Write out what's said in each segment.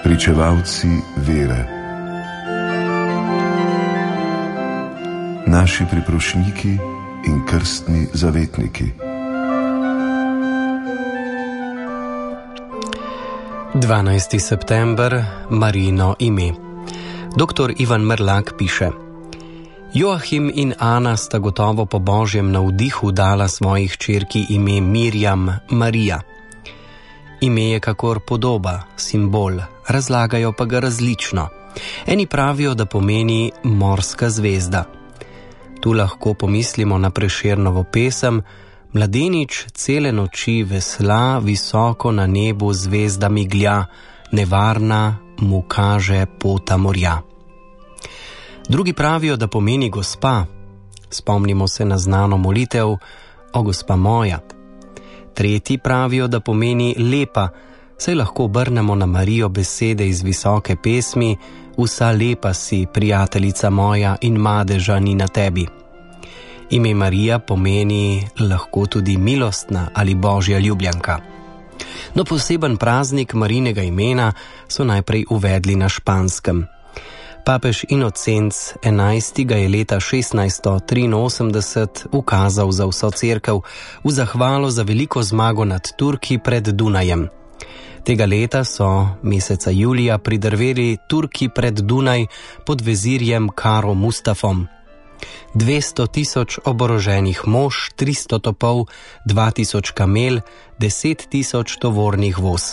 pričevalci vere, naši priprošniki in krstni zavetniki. 12. september, Marijino ime. Dr. Ivan Merlak piše: Joachim in Ana sta gotovo po božjem navdihu dala svoji hčerki ime Mirjam, Marija. Ime je kakor podoba, simbol, razlagajo pa ga različno. Eni pravijo, da pomeni morska zvezda. Tu lahko pomislimo na Prešernovo pesem: Mladenič cele noči vesla, visoko na nebu zvezda miglja, nevarna mu kaže pota morja. Drugi pravijo, da pomeni gospa. Spomnimo se na znano molitev: O gospa moja. Tretji pravijo, da pomeni lepa, saj lahko obrnemo na Marijo besede iz visoke pesmi: Vsa lepa si, prijateljica moja, in madeža ni na tebi. Ime Marija pomeni lahko tudi milostna ali božja ljubljenka. No, poseben praznik Marijinega imena so najprej uvedli na Španskem. Papež Inocenc XI. Ga je leta 1683 ukazal za vso cerkev v zahvalo za veliko zmago nad Turki pred Dunajem. Tega leta so meseca julija pridrveli Turki pred Dunaj pod vezirjem Karo Mustafom. 200.000 oboroženih mož, 300 topov, 2000 kamel, 10.000 tovornih voz.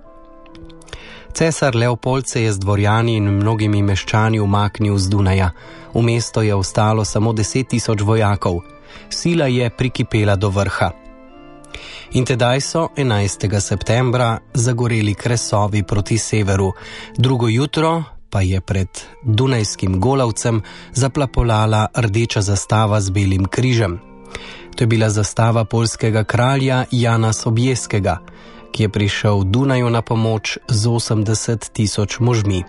Cesar Leopold se je z dvorjani in mnogimi meščani umaknil z Dunaja. V mesto je ostalo samo 10.000 vojakov. Sila je prikipela do vrha. In tedaj so 11. septembra zagoreli kresovi proti severu. Drugo jutro pa je pred Dunajskim Golavcem zaplapolala rdeča zastava z belim križem. To je bila zastava poljskega kralja Jana Sobieskega, ki je prišel Dunaju na pomoč z 80.000 možmi.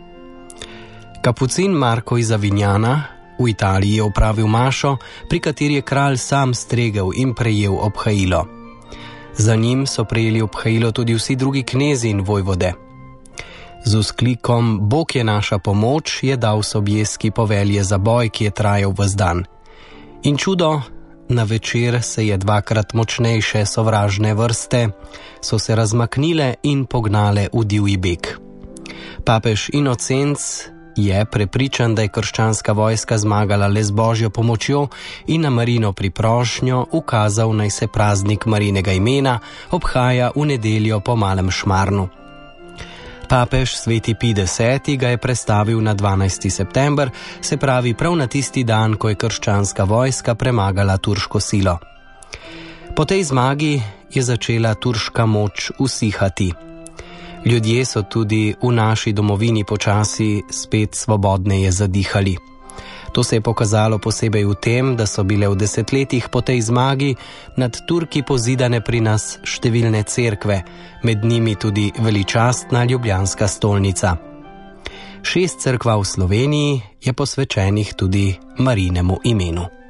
Kapucin Marko iz Avignana v Italiji je opravil mašo, pri kateri je kralj sam stregel in prejel obhajilo. Za njim so prejeli obhajilo tudi vsi drugi knezi in vojvode. Z vzklikom Bog je naša pomoč je dal Sobieski povelje za boj, ki je trajal ves dan. In čudo, na večer se je dvakrat močnejše sovražne vrste so se razmaknile in pognale v divji beg. Papež Inocenc je prepričan, da je krščanska vojska zmagala le z božjo pomočjo in na Marijino priprošnjo ukazal, naj se praznik Marijinega imena obhaja v nedeljo po Malem Šmarnu. Papež Sveti Pij X. ga je prestavil na 12. september, se pravi prav na tisti dan, ko je krščanska vojska premagala turško silo. Po tej zmagi je začela turška moč usihati. Ljudje so tudi v naši domovini počasi spet svobodneje zadihali. To se je pokazalo posebej v tem, da so bile v desetletjih po tej zmagi nad Turki pozidane pri nas številne cerkve, med njimi tudi veličastna ljubljanska stolnica. 6 cerkva v Sloveniji je posvečenih tudi Marijinemu imenu.